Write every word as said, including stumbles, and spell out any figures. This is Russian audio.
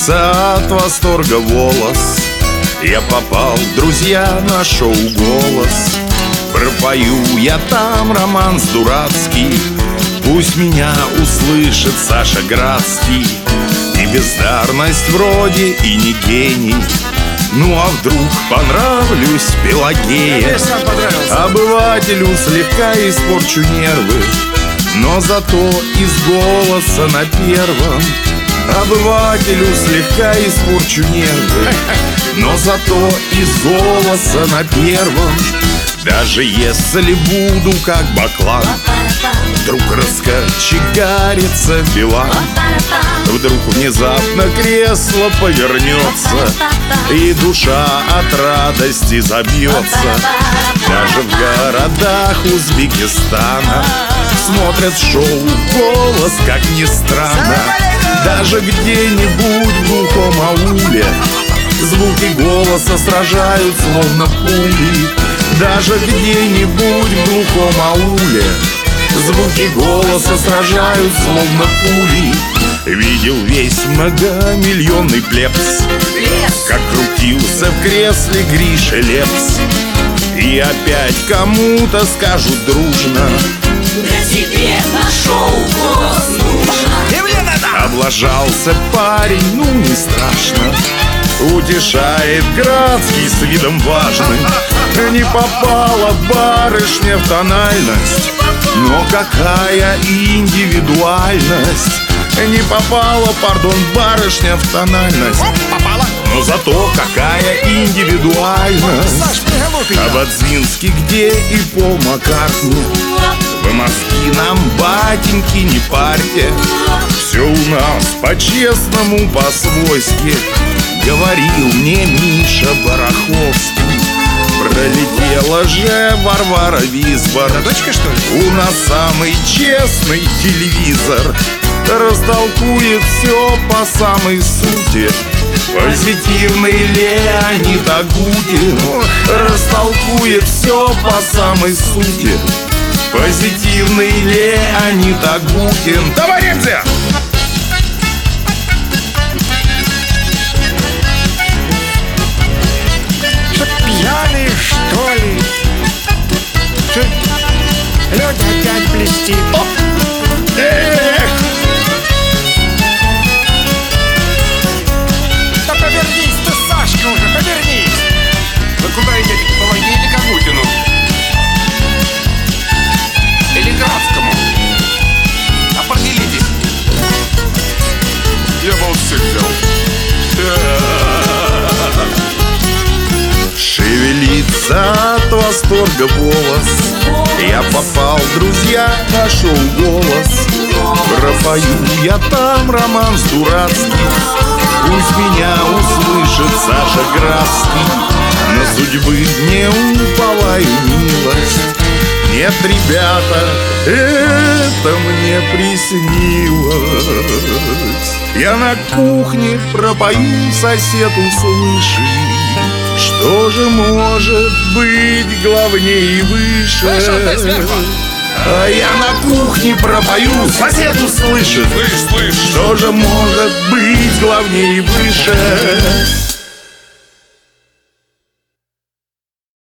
шевелится от восторга волос. Я попал, друзья, на шоу «Голос». Пропою я там романс дурацкий, пусть меня услышит Саша Градский. Не бездарность вроде и не гений, ну а вдруг понравлюсь Пелагее? Обывателю слегка испорчу нервы, но зато из «Голоса» на первом. Обывателю слегка испорчу нервы, но зато из «Голоса» на первом. Даже если буду как Баклан, вдруг раскочегарится Билан, вдруг внезапно кресло повернется и душа от радости забьется. Даже в городах Узбекистана смотрят шоу «Голос», как ни странно. Даже где-нибудь в глухом ауле звуки «Голоса» сражают словно пули. Даже где-нибудь в глухом ауле звуки «Голоса» сражают словно пули. Видел весь многомиллионный плебс, как крутился в кресле Гриша Лепс. И опять кому-то скажут дружно: да тебе на шоу «Голос» нужно. Облажался парень, ну не страшно, утешает Градский с видом важным. Не попала барышня в тональность, но какая индивидуальность. Не попала, пардон, барышня в тональность, но зато какая индивидуальность. А Бадзинский где и Пол Маккартни? Вы мозги нам, батеньки, не парьте, все у нас по-честному, по-свойски. Говорил мне Миша Бараховский. Пролетела же Варвара Визбор. Это дочка, что ли? У нас самый честный телевизор, растолкует все по самой сути. Позитивный Леонид Агутин растолкует все по самой сути. Позитивный Леонид Агутин. Давай, Ремзи! Пьяный, что ли? Что? Лед опять блестит. Оп! Эх! Да повернись ты, Сашка, уже, повернись! Да куда идете? Помогите Агутину. Или Градскому. Определитесь. Я волосы взял. Шевелится от восторга волос. Я попал, друзья, на шоу «Голос». Пропою я там романс дурацкий, пусть меня услышит Саша Градский. На судьбы не уповаю милость. Нет, ребята, это мне приснилось. Я на кухне пропою, сосед услышит. Что же может быть главнее и выше? А я на кухне пропою, сосед услышит. Слышь, слышь. Что же может быть главнее и выше?